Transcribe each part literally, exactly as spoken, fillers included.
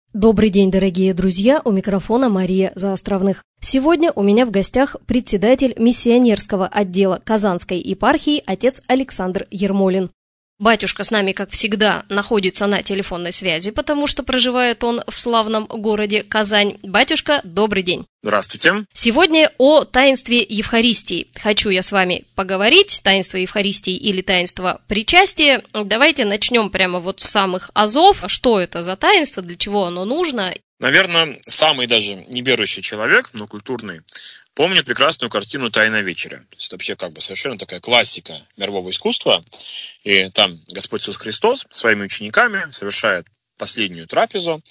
Добрый день, дорогие друзья, у микрофона Мария Заостровных. Сегодня у меня в гостях председатель миссионерского отдела Казанской епархии отец Александр Ермолин. Батюшка с нами, как всегда, находится на телефонной связи, потому что проживает он в славном городе Казань. Батюшка, добрый день. Здравствуйте. Сегодня о таинстве Евхаристии. Хочу я с вами поговорить. Таинство Евхаристии или таинство причастия. Давайте начнем прямо вот с самых азов. Что это за таинство, для чего оно нужно? Наверное, самый даже неверующий человек, но культурный, помнит прекрасную картину «Тайна вечеря». То есть это вообще как бы совершенно такая классика мирового искусства. И там Господь Иисус Христос своими учениками совершает последнюю трапезу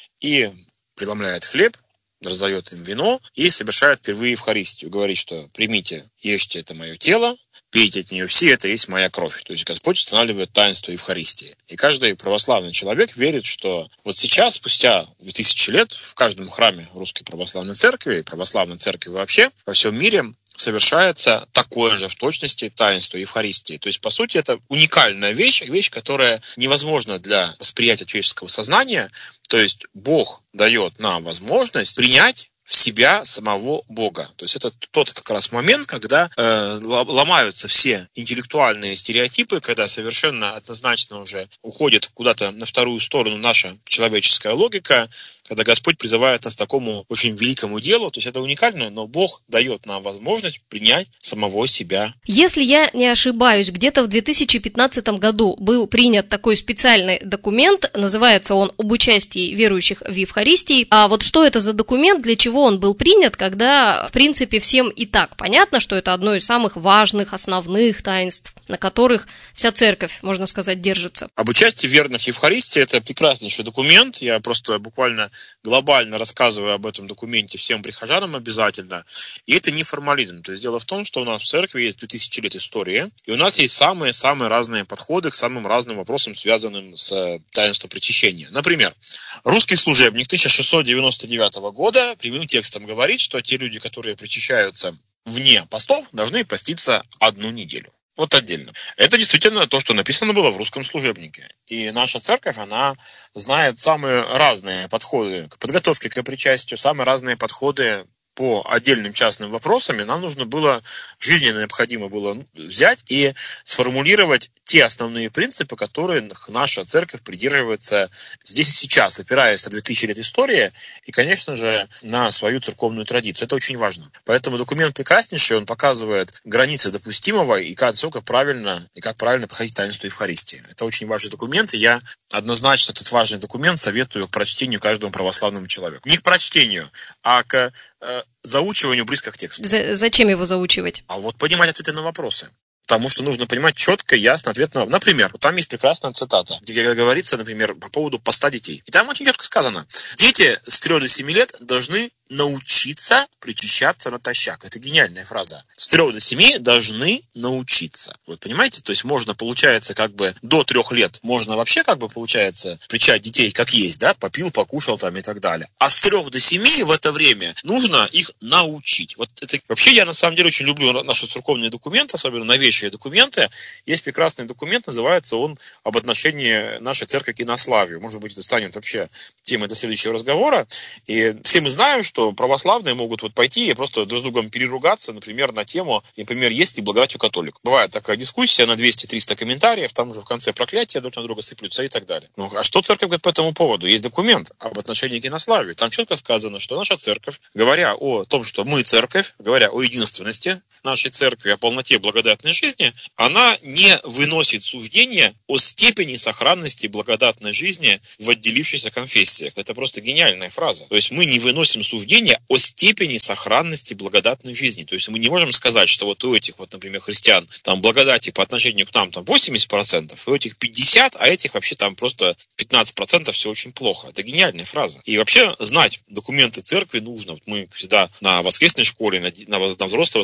и преломляет хлеб, раздает им вино и совершает впервые Евхаристию. Говорит, что примите, ешьте, это мое тело, пейте от нее все, это есть моя кровь. То есть Господь устанавливает таинство Евхаристии. И каждый православный человек верит, что вот сейчас, спустя две тысячи лет, в каждом храме Русской Православной Церкви и Православной Церкви вообще во всем мире совершается такое же в точности таинство Евхаристии. То есть, по сути, это уникальная вещь, вещь, которая невозможна для восприятия человеческого сознания. То есть, Бог дает нам возможность принять в себя самого Бога. То есть это тот как раз момент, когда э, ломаются все интеллектуальные стереотипы, когда совершенно однозначно уже уходит куда-то на вторую сторону наша человеческая логика, когда Господь призывает нас к такому очень великому делу. То есть это уникально, но Бог дает нам возможность принять самого себя. Если я не ошибаюсь, где-то в две тысячи пятнадцатом году был принят такой специальный документ, называется он «Об участии верующих в Евхаристии». А вот что это за документ, для чего он был принят, когда, в принципе, всем и так понятно, что это одно из самых важных, основных таинств, на которых вся церковь, можно сказать, держится. Об участии верных в Евхаристии – это прекраснейший документ. Я просто буквально глобально рассказываю об этом документе всем прихожанам обязательно. И это не формализм. То есть дело в том, что у нас в церкви есть две тысячи лет истории, и у нас есть самые-самые разные подходы к самым разным вопросам, связанным с таинством причащения. Например, русский служебник тысяча шестьсот девяносто девятого года прямым текстом говорит, что те люди, которые причащаются вне постов, должны поститься одну неделю. Вот отдельно. Это действительно то, что написано было в русском служебнике. И наша церковь, она знает самые разные подходы к подготовке к причастию, самые разные подходы по отдельным частным вопросам. И нам нужно было, жизненно необходимо было взять и сформулировать те основные принципы, которые наша церковь придерживается здесь и сейчас, опираясь на две тысячи лет истории и, конечно же, на свою церковную традицию. Это очень важно. Поэтому документ прекраснейший, он показывает границы допустимого и как, сколько правильно, и как правильно проходить таинство Евхаристии. Это очень важный документ, и я однозначно этот важный документ советую к прочтению каждому православному человеку. Не к прочтению, а к э, заучиванию близко к тексту. За- зачем его заучивать? А вот понимать ответы на вопросы. Потому что нужно понимать четко, ясно ответ на... Например, там есть прекрасная цитата, где говорится, например, по поводу поста детей. И там очень четко сказано. Дети с трёх до семи лет должны научиться причащаться натощак. Это гениальная фраза. С трёх до семи должны научиться. Вот понимаете? То есть можно, получается, как бы до трех лет можно вообще, как бы, получается, причать детей как есть, да? Попил, покушал там и так далее. А с трех до семи в это время нужно их научить. Вот это... Вообще я, на самом деле, очень люблю наши церковные документы, особенно новейшие документы. Есть прекрасный документ, называется он «Об отношении нашей церкви к инославию». Может быть, это станет вообще темой до следующего разговора. И все мы знаем, что православные могут вот пойти и просто друг с другом переругаться, например, на тему, например, есть ли благодать у католик. Бывает такая дискуссия на двести-триста комментариев, там уже в конце проклятия друг на друга сыплются и так далее. Ну, а что церковь говорит по этому поводу? Есть документ об отношении к инославию. Там четко сказано, что наша церковь, говоря о том, что мы церковь, говоря о единственности нашей церкви, о полноте благодатной жизни, она не выносит суждения о степени сохранности благодатной жизни в отделившихся конфессиях. Это просто гениальная фраза. То есть мы не выносим суждения о степени сохранности благодатной жизни. То есть мы не можем сказать, что вот у этих, вот, например, христиан там благодати по отношению к нам там восемьдесят процентов, у этих пятьдесят процентов, а этих вообще там просто пятнадцать процентов, все очень плохо. Это гениальная фраза. И вообще знать документы церкви нужно. Вот мы всегда на воскресной школе, на, на, на взрослой воскресной школе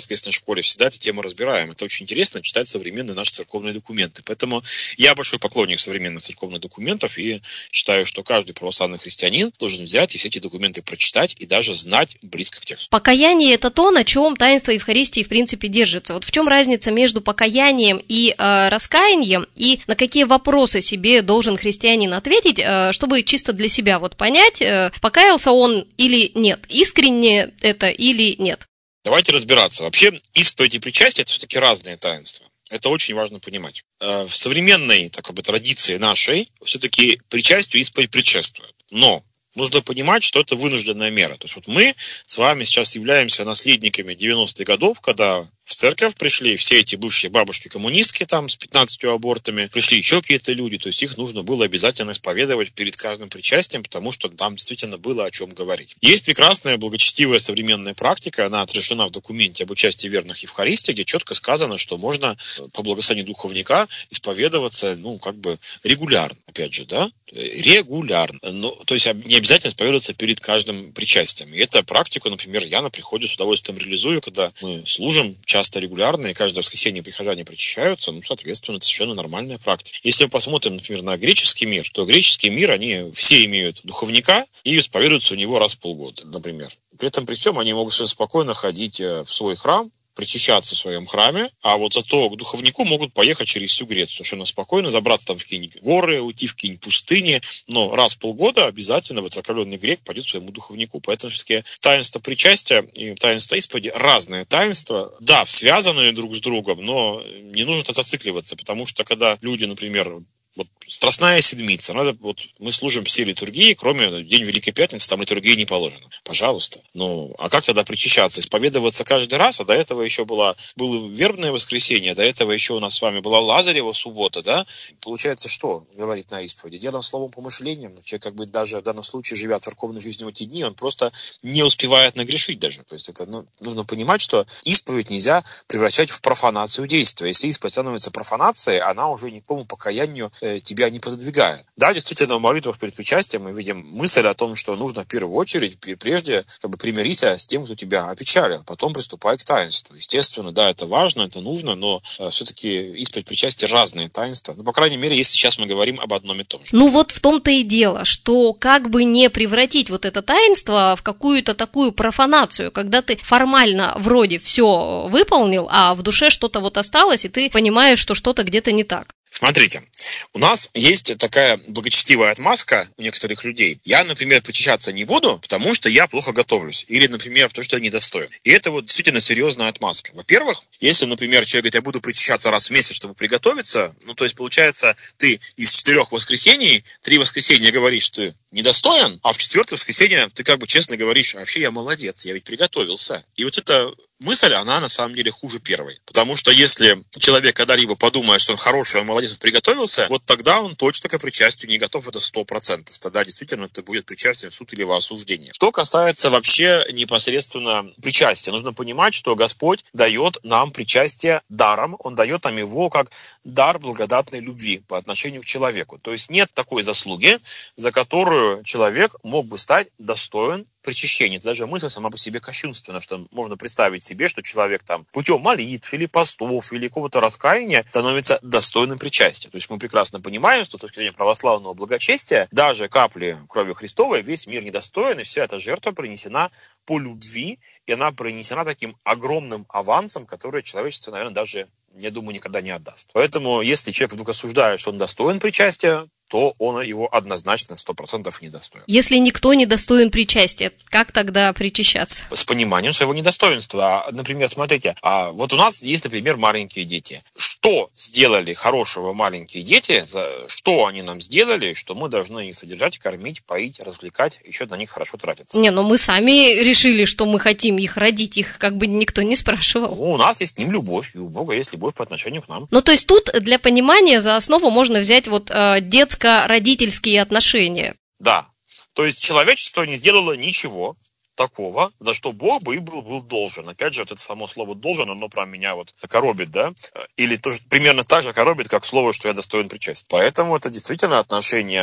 школе всегда эту тему разбираем. Это очень интересно читать современные наши церковные документы. Поэтому я большой поклонник современных церковных документов и считаю, что каждый православный христианин должен взять и все эти документы прочитать и даже знать близко к тексту. Покаяние – это то, на чем таинство Евхаристии в принципе держится. Вот в чем разница между покаянием и э, раскаянием, и на какие вопросы себе должен христианин ответить, э, чтобы чисто для себя вот понять, э, покаялся он или нет, искренне это или нет. Давайте разбираться. Вообще, исповедь и причастие – это все-таки разные таинства. Это очень важно понимать. В современной так бы, традиции нашей все-таки причастию исповедь предшествует. Но нужно понимать, что это вынужденная мера. То есть вот мы с вами сейчас являемся наследниками девяностых годов, когда в церковь пришли все эти бывшие бабушки-коммунистки там с пятнадцатью абортами, пришли еще какие-то люди, то есть их нужно было обязательно исповедовать перед каждым причастием, потому что там действительно было о чем говорить. Есть прекрасная благочестивая современная практика, она отражена в документе об участии верных в Евхаристии, где четко сказано, что можно по благословению духовника исповедоваться, ну, как бы регулярно, опять же, да, регулярно. Но, то есть не обязательно исповедоваться перед каждым причастием. И эту практику, например, я на приходе с удовольствием реализую, когда мы служим часто регулярно, и каждое воскресенье прихожане причащаются, ну, соответственно, это совершенно нормальная практика. Если мы посмотрим, например, на греческий мир, то греческий мир, они все имеют духовника и исповедуются у него раз в полгода, например. При этом при всем они могут совершенно спокойно ходить в свой храм, причащаться в своем храме, а вот зато к духовнику могут поехать через всю Грецию совершенно спокойно, забраться там в какие-нибудь горы, уйти в какие-нибудь пустыни, но раз в полгода обязательно воцерковленный грек пойдет к своему духовнику. Поэтому все-таки таинство причастия и таинство исповеди разные таинства, да, связанные друг с другом, но не нужно зацикливаться, потому что когда люди, например, вот Страстная Седмица, надо, вот мы служим все литургии, кроме День Великой Пятницы, там литургии не положено. Пожалуйста. Ну, а как тогда причащаться? Исповедоваться каждый раз? А до этого еще была, было вербное воскресенье, до этого еще у нас с вами была Лазарева суббота, да? Получается, что говорит на исповеди? Делом, словом, помышлением. Человек, как бы даже в данном случае, живя церковной жизнью в эти дни, он просто не успевает нагрешить даже. То есть это, ну, нужно понимать, что исповедь нельзя превращать в профанацию действия. Если исповедь становится профанацией, она уже никакому покаянию э, тебя не пододвигает. Да, действительно, в молитвах перед причастием мы видим мысль о том, что нужно в первую очередь, прежде как бы примириться с тем, кто тебя опечалил, потом приступай к таинству. Естественно, да, это важно, это нужно, но э, все-таки исповедь причастия разные таинства. Ну, по крайней мере, если сейчас мы говорим об одном и том же. Ну вот в том-то и дело, что как бы не превратить вот это таинство в какую-то такую профанацию, когда ты формально вроде все выполнил, а в душе что-то вот осталось, и ты понимаешь, что что-то где-то не так. Смотрите, у нас есть такая благочестивая отмазка у некоторых людей. Я, например, причащаться не буду, потому что я плохо готовлюсь. Или, например, потому что я недостоин. И это вот действительно серьезная отмазка. Во-первых, если, например, человек говорит, я буду причащаться раз в месяц, чтобы приготовиться, ну, то есть, получается, ты из четырех воскресений, три воскресенья говоришь, что ты недостоин, а в четвертое воскресенье ты как бы честно говоришь, а вообще я молодец, я ведь приготовился. И вот эта мысль, она на самом деле хуже первой. Потому что если человек когда-либо подумает, что он хороший, он молодец, он приготовился, вот тогда он точно к причастию не готов, это сто процентов. Тогда действительно это будет причастие в суд или во осуждение. Что касается вообще непосредственно причастия, нужно понимать, что Господь дает нам причастие даром, Он дает нам его как дар благодатной любви по отношению к человеку. То есть нет такой заслуги, за которую человек мог бы стать достоин причащения. Это даже мысль сама по себе кощунственна, что можно представить себе, что человек там путем молитв или постов или какого-то раскаяния становится достойным причастия. То есть мы прекрасно понимаем, что с точки зрения православного благочестия даже капли крови Христовой весь мир недостоин, и вся эта жертва принесена по любви, и она принесена таким огромным авансом, который человечество, наверное, даже, я думаю, никогда не отдаст. Поэтому, если человек вдруг осуждает, что он достоин причастия, то он его однозначно сто процентов недостоин. Если никто не достоин причастия, как тогда причащаться? С пониманием своего недостоинства. Например, смотрите, а вот у нас есть, например, маленькие дети. Что сделали хорошего маленькие дети? Что они нам сделали, что мы должны их содержать, кормить, поить, развлекать, еще на них хорошо тратиться? Не, но мы сами решили, что мы хотим их родить, их как бы никто не спрашивал. Ну, у нас есть к ним любовь, и у Бога есть любовь по отношению к нам. Ну, то есть тут для понимания за основу можно взять вот э, детское родительские отношения. Да. То есть человечество не сделало ничего такого, за что Бог бы и был, был должен. Опять же, вот это само слово «должен», оно про меня вот коробит, да? Или тоже примерно так же коробит, как слово, что я достоин причастия. Поэтому это действительно отношение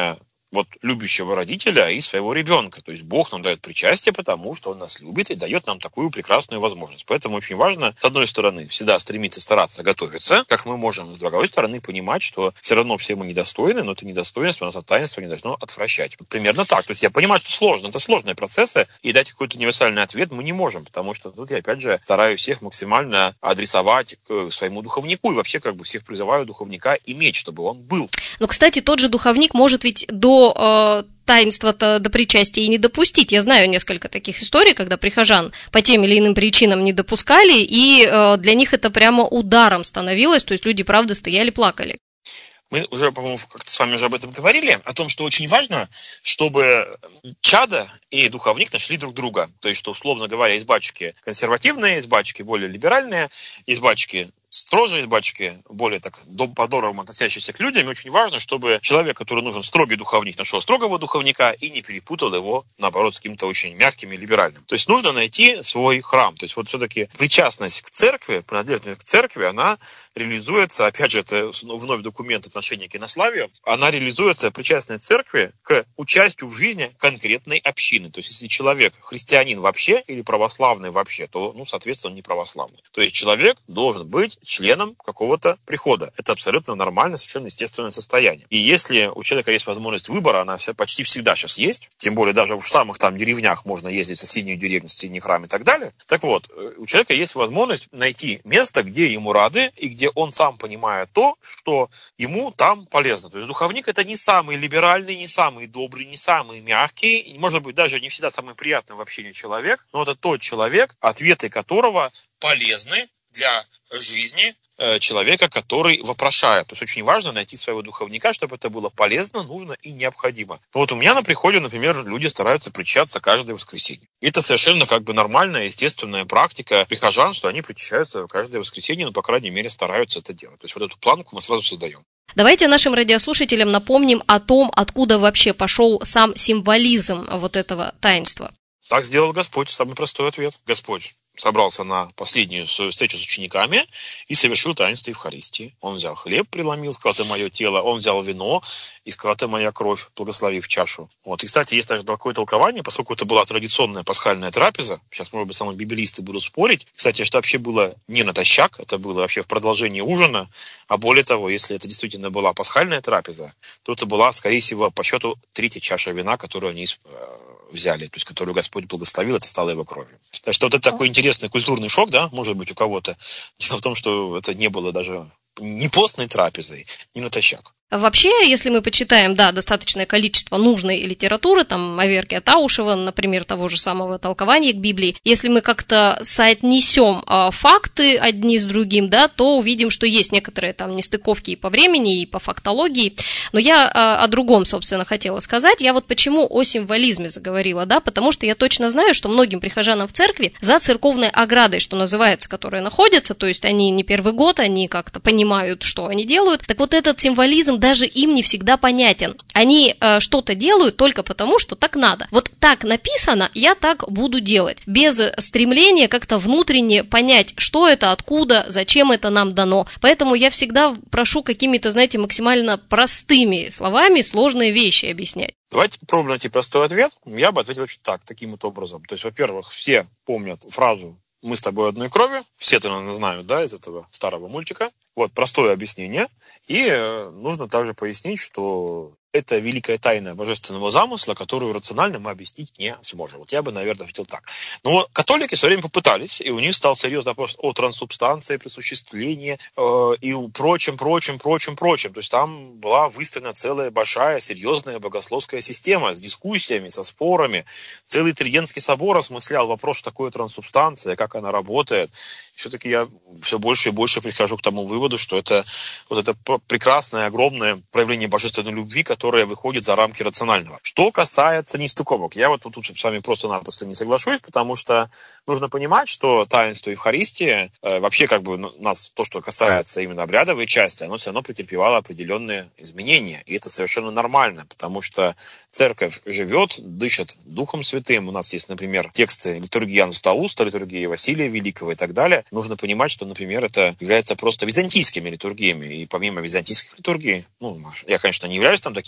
вот любящего родителя и своего ребенка. То есть Бог нам дает причастие, потому что Он нас любит и дает нам такую прекрасную возможность. Поэтому очень важно, с одной стороны, всегда стремиться стараться готовиться, как мы можем, с другой стороны, понимать, что все равно все мы недостойны, но это недостоинство, нас от таинства не должно отвращать. Вот примерно так. То есть я понимаю, что сложно, это сложные процессы, и дать какой-то универсальный ответ мы не можем, потому что тут я, опять же, стараюсь всех максимально адресовать к своему духовнику, и вообще как бы всех призываю духовника иметь, чтобы он был. Но, кстати, тот же духовник может ведь до э, таинства-то, до причастия и не допустить. Я знаю несколько таких историй, когда прихожан по тем или иным причинам не допускали, и э, для них это прямо ударом становилось, то есть люди, правда, стояли, плакали. Мы уже, по-моему, как-то с вами уже об этом говорили, о том, что очень важно, чтобы чадо и духовник нашли друг друга. То есть, что, условно говоря, есть батюшки консервативные, есть батюшки более либеральные, есть батюшки строже, есть батюшки более так по-доброму относящиеся к людям. И очень важно, чтобы человек, который нужен строгий духовник, нашел строгого духовника и не перепутал его, наоборот, с каким-то очень мягким и либеральным. То есть нужно найти свой храм. То есть вот все-таки причастность к церкви, принадлежность к церкви, она реализуется, опять же, это вновь документ отношения к инославию, она реализуется, причастность церкви, к участию в жизни конкретной общины. То есть если человек христианин вообще или православный вообще, то, ну, соответственно, он не православный. То есть человек должен быть членом какого-то прихода. Это абсолютно нормальное, совершенно естественное состояние. И если у человека есть возможность выбора, она вся, почти всегда сейчас есть, тем более даже в самых там деревнях можно ездить в соседнюю деревню, в соседний храм и так далее. Так вот, у человека есть возможность найти место, где ему рады и где он сам понимает то, что ему там полезно. То есть духовник — это не самый либеральный, не самый добрый, не самый мягкий, и, может быть, даже не всегда самый приятный в общении человек, но это тот человек, ответы которого полезны для жизни человека, который вопрошает. То есть очень важно найти своего духовника, чтобы это было полезно, нужно и необходимо. Вот у меня на приходе, например, люди стараются причащаться каждое воскресенье. Это совершенно как бы нормальная, естественная практика прихожан, что они причащаются каждое воскресенье, но, по крайней мере, стараются это делать. То есть вот эту планку мы сразу создаем. Давайте нашим радиослушателям напомним о том, откуда вообще пошел сам символизм вот этого таинства. Так сделал Господь. Самый простой ответ. Господь собрался на последнюю свою встречу с учениками и совершил таинство Евхаристии. Он взял хлеб, преломил, сказал: это мое тело. Он взял вино и сказал: это моя кровь, благословив чашу. Вот. И, кстати, есть даже такое толкование, поскольку это была традиционная пасхальная трапеза. Сейчас, может быть, самые библеисты будут спорить. Кстати, что вообще было не натощак, это было вообще в продолжении ужина. А более того, если это действительно была пасхальная трапеза, то это была, скорее всего, по счету третья чаша вина, которую они взяли, то есть которую Господь благословил, это стало его кровью. Так что вот это такой интересный культурный шок, да, может быть, у кого-то. Дело в том, что это не было даже ни постной трапезой, ни натощак. Вообще, если мы почитаем, да, достаточное количество нужной литературы, там, Аверкия Таушева, например, того же самого толкования к Библии, если мы как-то соотнесем а, факты одни с другим, да, то увидим, что есть некоторые там нестыковки и по времени, и по фактологии. Но я а, о другом, собственно, хотела сказать. Я вот почему о символизме заговорила, да, потому что я точно знаю, что многим прихожанам в церкви за церковной оградой, что называется, которые находятся, то есть они не первый год, они как-то понимают, что они делают, так вот этот символизм даже им не всегда понятен. Они э, что-то делают только потому, что так надо. Вот так написано, я так буду делать. Без стремления как-то внутренне понять, что это, откуда, зачем это нам дано. Поэтому я всегда прошу какими-то, знаете, максимально простыми словами сложные вещи объяснять. Давайте попробуем найти простой ответ. Я бы ответил так, таким вот образом. То есть, во-первых, все помнят фразу «мы с тобой одной крови». Все это, наверное, знают, да, из этого старого мультика. Вот, простое объяснение. И э, нужно также пояснить, что это великая тайна божественного замысла, которую рационально мы объяснить не сможем. Вот я бы, наверное, ответил так. Но католики все время попытались, и у них стал серьезный вопрос о трансубстанции, присуществлении э, и прочем, прочем, прочем, прочем. То есть там была выстроена целая большая, серьезная богословская система с дискуссиями, со спорами. Целый Тридентский собор осмыслял вопрос, что такое трансубстанция, как она работает. Все-таки я все больше и больше прихожу к тому выводу, что это вот это прекрасное, огромное проявление божественной любви, которое выходит за рамки рационального. Что касается нестыковок, я вот тут с вами просто-напросто не соглашусь, потому что нужно понимать, что таинство Евхаристии, э, вообще как бы нас, то, что касается именно обрядовой части, оно все равно претерпевало определенные изменения. И это совершенно нормально, потому что церковь живет, дышит Духом Святым. У нас есть, например, тексты литургии Иоанна Златоуста, литургии Василия Великого и так далее. Нужно понимать, что, например, это является просто византийскими литургиями. И помимо византийских литургий, ну, я, конечно, не являюсь там таким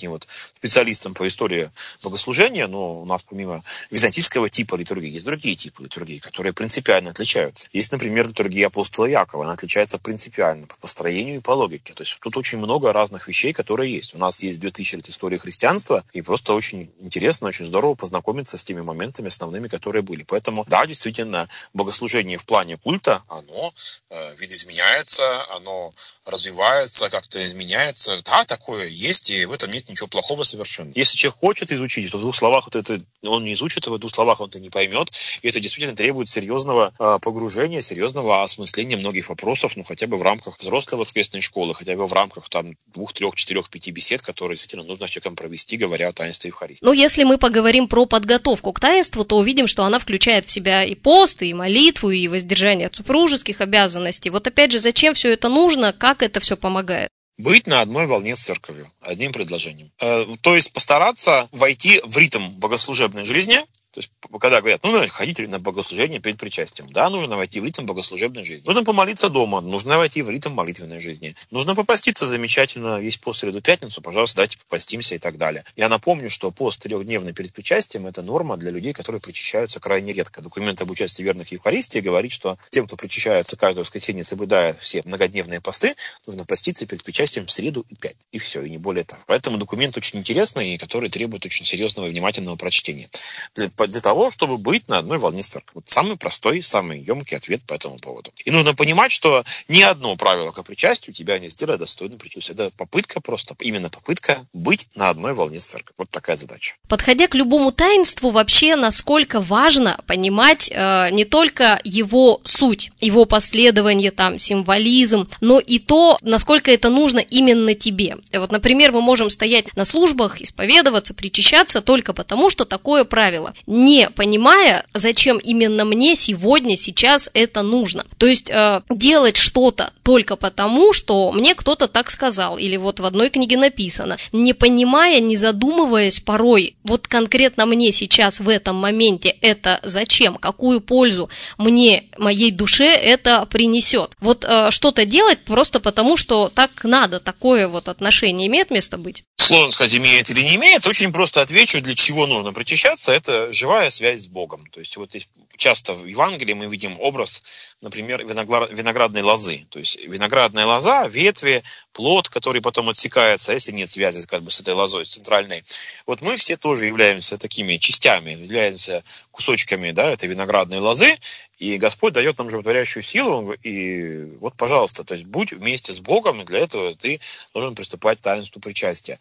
таким вот специалистом по истории богослужения, но у нас помимо византийского типа литургии есть другие типы литургии, которые принципиально отличаются. Есть, например, литургия апостола Якова, она отличается принципиально по построению и по логике. То есть тут очень много разных вещей, которые есть. У нас есть две тысячи лет истории христианства, и просто очень интересно, очень здорово познакомиться с теми моментами основными, которые были. Поэтому, да, действительно, богослужение в плане культа, оно э, видоизменяется, оно развивается, как-то изменяется. Да, такое есть, и в этом нет ничего плохого совершенно. Если человек хочет изучить, то в двух словах вот это он не изучит, его в двух словах он это не поймет, и это действительно требует серьезного э, погружения, серьезного осмысления многих вопросов, ну, хотя бы в рамках взрослой воскресной школы, хотя бы в рамках там двух, трех, четырех, пяти бесед, которые действительно нужно с человеком провести, говоря о таинстве Евхаристии. Ну, если мы поговорим про подготовку к таинству, то увидим, что она включает в себя и пост, и молитву, и воздержание от супружеских обязанностей. Вот опять же, зачем все это нужно, как это все помогает? Быть на одной волне с церковью, одним предложением. Э, то есть постараться войти в ритм богослужебной жизни. То есть, когда говорят, ну, надо ходить на богослужение перед причастием. Да, нужно войти в ритм богослужебной жизни. Нужно помолиться дома, нужно войти в ритм молитвенной жизни. Нужно попаститься замечательно, есть пост в среду пятницу, пожалуйста, давайте попастимся и так далее. Я напомню, что пост трехдневный перед причастием – это норма для людей, которые причащаются крайне редко. Документ об участии верных в Евхаристии говорит, что тем, кто причащается каждое воскресенье, соблюдая все многодневные посты, нужно поститься перед причастием в среду и пять. И все, и не более того. Поэтому документ очень интересный, и который требует очень серьезного и внимательного прочтения. Для того, чтобы быть на одной волне с церковью. Вот самый простой, самый емкий ответ по этому поводу. И нужно понимать, что ни одно правило к причастию тебя не сделает достойным причастия. Это попытка просто, именно попытка быть на одной волне с церковью. Вот такая задача. Подходя к любому таинству, вообще насколько важно понимать э, не только его суть, его последование, там, символизм, но и то, насколько это нужно именно тебе. И вот, например, мы можем стоять на службах, исповедоваться, причащаться только потому, что такое правило, не понимая, зачем именно мне сегодня, сейчас это нужно. То есть э, делать что-то только потому, что мне кто-то так сказал, или вот в одной книге написано, не понимая, не задумываясь порой, вот конкретно мне сейчас в этом моменте это зачем, какую пользу мне, моей душе это принесет. Вот э, что-то делать просто потому, что так надо, такое вот отношение имеет место быть. Сложно сказать, имеет или не имеет. Очень просто отвечу, для чего нужно причащаться. Это живая связь с Богом. То есть вот часто в Евангелии мы видим образ, например, виноградной лозы. То есть виноградная лоза, ветви, плод, который потом отсекается, если нет связи как бы с этой лозой центральной. Вот мы все тоже являемся такими частями, являемся кусочками, да, этой виноградной лозы. И Господь дает нам животворящую силу, и вот, пожалуйста, то есть будь вместе с Богом, и для этого ты должен приступать к таинству причастия.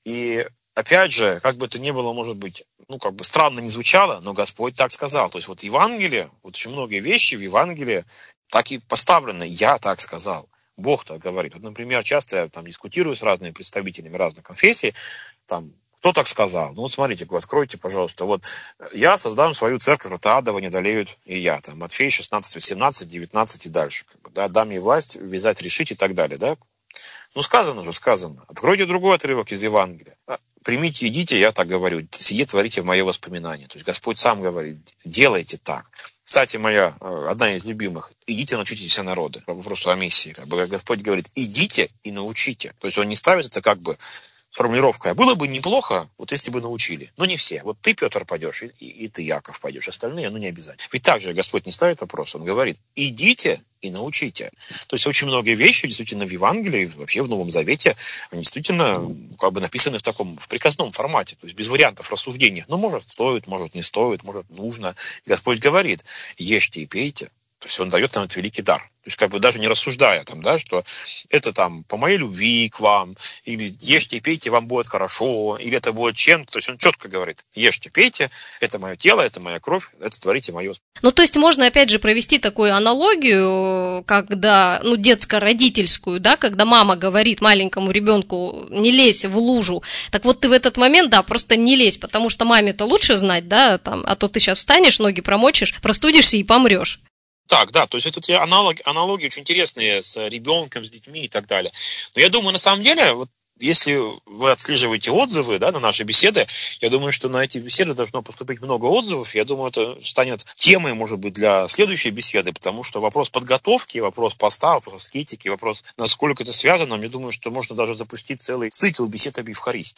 И опять же, как бы это ни было, может быть, ну, как бы странно не звучало, но Господь так сказал. То есть вот Евангелие, вот очень многие вещи в Евангелии так и поставлены, я так сказал. Бог так говорит. Вот, например, часто я там дискутирую с разными представителями разных конфессий, там, кто так сказал? Ну вот смотрите, откройте, пожалуйста. Вот я создам свою церковь, врата адова не одолеют и я. Там Матфея шестнадцать, восемнадцать, девятнадцать и дальше. Как бы, да, дам ей власть вязать, решить и так далее. Да? Ну сказано же, сказано. Откройте другой отрывок из Евангелия. Примите, идите, я так говорю. Сие творите в мое воспоминание. То есть Господь сам говорит, делайте так. Кстати, моя, одна из любимых, идите, научите все народы. По вопросу о миссии. Как бы Господь говорит, идите и научите. То есть он не ставит это как бы формулировка. Было бы неплохо, вот если бы научили. Но не все. Вот ты, Петр, пойдешь, и, и, и ты, Яков, пойдешь. Остальные, ну, не обязательно. Ведь так же Господь не ставит вопрос. Он говорит, идите и научите. То есть очень многие вещи действительно в Евангелии, вообще в Новом Завете, они действительно как бы написаны в таком, в приказном формате. То есть без вариантов рассуждения. Ну, может, стоит, может, не стоит, может, нужно. И Господь говорит, ешьте и пейте. То есть он дает нам этот великий дар. То есть как бы даже не рассуждая там, да, что это там по моей любви к вам, или ешьте и пейте, вам будет хорошо, или это будет чем-то. То есть он четко говорит, ешьте, пейте, это мое тело, это моя кровь, это творите мое. Ну, то есть можно опять же провести такую аналогию, когда, ну, детско-родительскую, да, когда мама говорит маленькому ребенку, не лезь в лужу. Так вот ты в этот момент, да, просто не лезь, потому что маме-то лучше знать, да, там, а то ты сейчас встанешь, ноги промочишь, простудишься и помрешь. Так, да, то есть это те аналоги, аналогии очень интересные с ребенком, с детьми и так далее. Но я думаю, на самом деле, вот если вы отслеживаете отзывы, да, на наши беседы, я думаю, что на эти беседы должно поступить много отзывов. Я думаю, это станет темой, может быть, для следующей беседы, потому что вопрос подготовки, вопрос поста, вопрос аскетики, вопрос, насколько это связано, я думаю, что можно даже запустить целый цикл бесед об Евхаристии.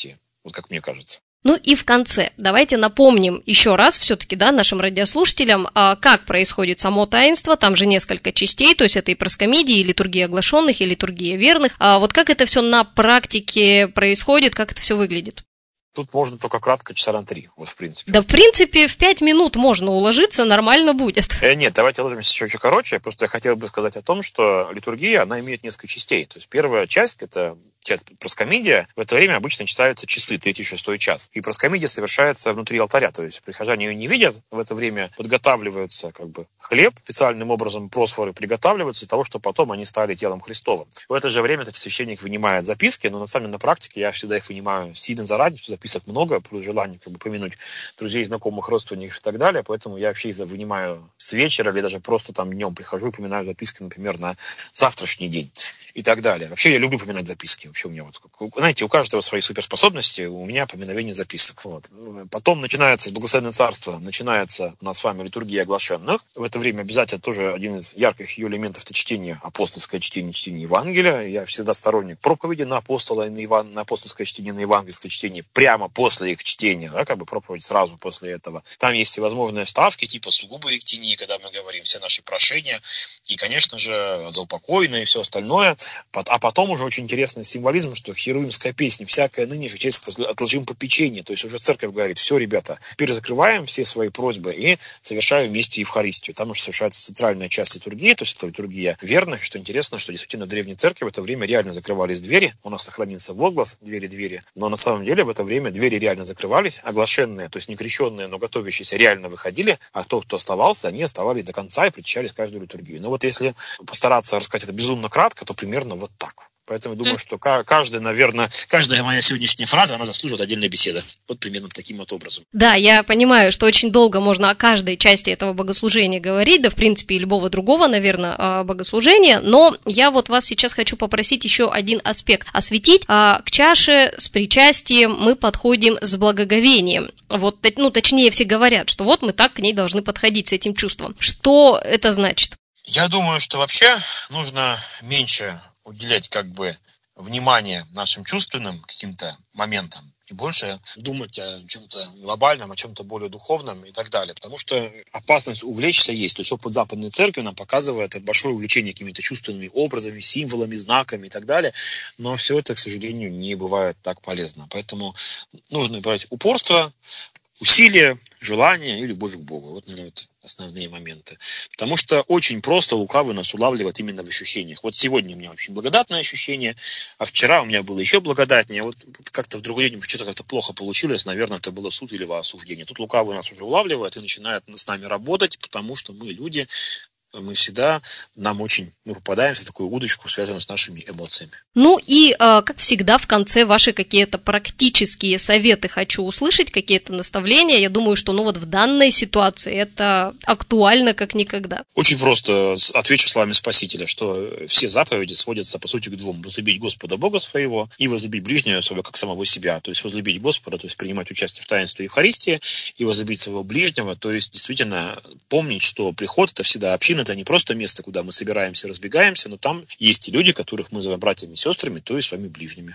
вот как мне кажется. Ну и в конце давайте напомним еще раз все-таки, да, нашим радиослушателям, как происходит само таинство. Там же несколько частей, то есть это и проскомидия, и литургия оглашенных, и литургия верных. А вот как это все на практике происходит, как это все выглядит? Тут можно только кратко, часа на три, вот в принципе. Да, в принципе, в пять минут можно уложиться, нормально будет. Э, нет, давайте ложимся еще чуть короче. Просто я хотел бы сказать о том, что литургия, она имеет несколько частей. То есть первая часть, это часть проскомидия, в это время обычно читаются часы, третий, шестой час. И проскомидия совершается внутри алтаря, то есть прихожане ее не видят, в это время подготавливаются как бы хлеб, специальным образом просфоры приготавливаются для того, чтобы потом они стали телом Христовым. В это же время, кстати, священник вынимает записки, но на самом деле на практике я всегда их вынимаю сильно заранее, что записок много, плюс желание как бы помянуть друзей, знакомых, родственников и так далее, поэтому я вообще их вынимаю с вечера или даже просто там днем прихожу и поминаю записки, например, на завтрашний день и так далее. Вообще я люблю поминать записки. Вообще у меня вот, знаете, у каждого свои суперспособности, у меня поминовение записок. Вот. Потом начинается Благословенное Царство, начинается у нас с вами литургия оглашенных. В это время обязательно тоже один из ярких ее элементов — это чтение, апостольское чтение, чтение Евангелия. Я всегда сторонник проповеди на апостола, на, Иван, на апостольское чтение, на евангельское чтение прямо после их чтения, да, как бы проповедь сразу после этого. Там есть всевозможные вставки, типа сугубо ектинии, когда мы говорим все наши прошения, и, конечно же, заупокойное и все остальное. А потом уже очень интересный символизм, что херувимская песня, всякое ныне житейское отложим попечение. То есть уже церковь говорит: все, ребята, теперь закрываем все свои просьбы и совершаем вместе Евхаристию. Там уже совершается центральная часть литургии, то есть это литургия верных. Что интересно, что действительно в древней церкви в это время реально закрывались двери. У нас сохранится возглас двери-двери, но на самом деле в это время двери реально закрывались, оглашенные, то есть не крещенные, но готовящиеся, реально выходили, а тот, кто оставался, они оставались до конца и причащались каждую литургию. Но вот если постараться рассказать это безумно кратко, то примерно вот так. Поэтому думаю, что каждая, наверное, каждая моя сегодняшняя фраза, она заслуживает отдельной беседы. Вот примерно таким вот образом. Да, я понимаю, что очень долго можно о каждой части этого богослужения говорить, да, в принципе, и любого другого, наверное, богослужения, но я вот вас сейчас хочу попросить еще один аспект осветить. К чаше с причастием мы подходим с благоговением. Вот, ну, точнее, все говорят, что вот мы так к ней должны подходить с этим чувством. Что это значит? Я думаю, что вообще нужно меньше уделять как бы внимание нашим чувственным каким-то моментам и больше думать о чем-то глобальном, о чем-то более духовном и так далее. Потому что опасность увлечься есть. То есть опыт Западной Церкви нам показывает большое увлечение какими-то чувственными образами, символами, знаками и так далее. Но все это, к сожалению, не бывает так полезно. Поэтому нужно брать упорство, усилие, желание и любовь к Богу. Вот, наверное, вот основные моменты. Потому что очень просто лукавый нас улавливает именно в ощущениях. Вот сегодня у меня очень благодатное ощущение, а вчера у меня было еще благодатнее. Вот как-то в другой день что-то как-то плохо получилось. Наверное, это было суд или осуждение. Тут лукавый нас уже улавливает и начинает с нами работать, потому что мы люди, мы всегда, нам очень, мы попадаемся в такую удочку, связанную с нашими эмоциями. Ну и, как всегда, в конце ваши какие-то практические советы хочу услышать, какие-то наставления. Я думаю, что ну вот в данной ситуации это актуально как никогда. Очень просто отвечу словами Спасителя, что все заповеди сводятся, по сути, к двум. Возлюбить Господа Бога своего и возлюбить ближнего своего, как самого себя. То есть возлюбить Господа, то есть принимать участие в таинстве Евхаристии, и возлюбить своего ближнего, то есть действительно помнить, что приход — это всегда община. Это не просто место, куда мы собираемся, разбегаемся, но там есть и люди, которых мы называем братьями и сестрами, то есть своими ближними.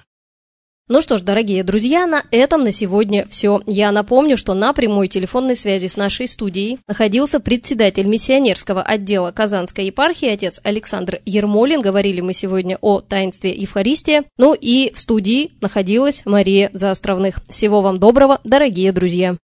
Ну что ж, дорогие друзья, на этом на сегодня все. Я напомню, что на прямой телефонной связи с нашей студией находился председатель миссионерского отдела Казанской епархии, отец Александр Ермолин. Говорили мы сегодня о таинстве Евхаристия. Ну и в студии находилась Мария Заостровных. Всего вам доброго, дорогие друзья.